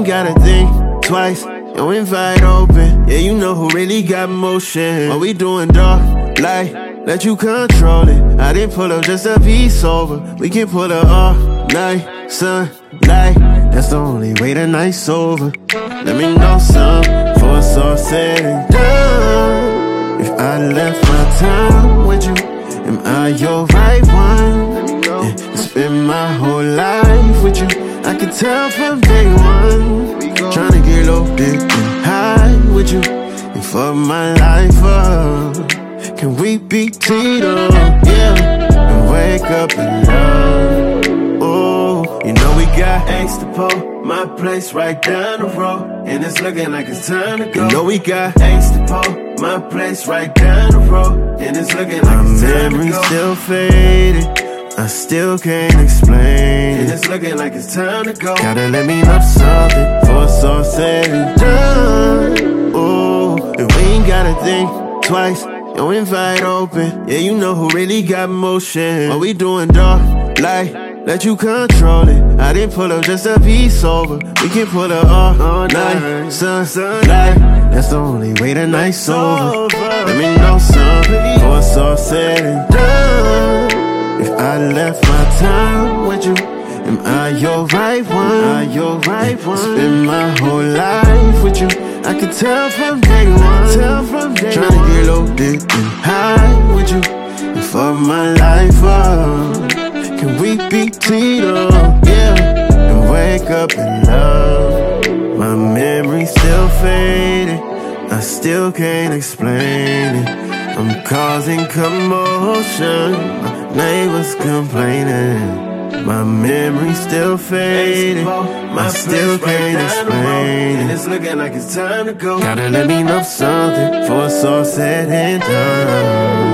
gotta think twice. Your invite open, yeah, you know who really got motion. What we doing, dark light, let you control it. I didn't pull up just to be sober. We can pull up all night, sunlight. That's the only way the night's over. Let me know some before it's all said and done. If I left my time with you, am I your right one? Yeah, spend my whole life with you. I can tell from day one. Tryna get low, dick, and high with you. And for my life up, can we be teed up? Yeah, and wake up and love. Oh, you know we got Ace to pull, my place right down the road, and it's looking like it's time to go. You know we got Ace to pull, my place right down the road, and it's looking like it's time to go. My memory's still faded, I still can't explain. And it's looking like it's time to go. Gotta let me know something before it's all said and done. Oh, and we ain't gotta think twice. Your invite open, yeah, you know who really got motion. What we doing, dark light, let you control it. I didn't pull up just to be sober. We can pull up all night, sunlight. That's the only way the night's over. Let me know something before it's all said and done. If I left my time with you, am I your right one? Spend my whole life with you. I can tell from day one. Tryna get low, dick, and high with you. And for my life up, can we be teed up? Yeah, and wake up in love. My memory's still faded, I still can't explain it. I'm causing commotion, my neighbors complaining. My memory's still faded, I still can't explain it. And it's looking like it's time to go. Gotta let me know something before it's all said and done.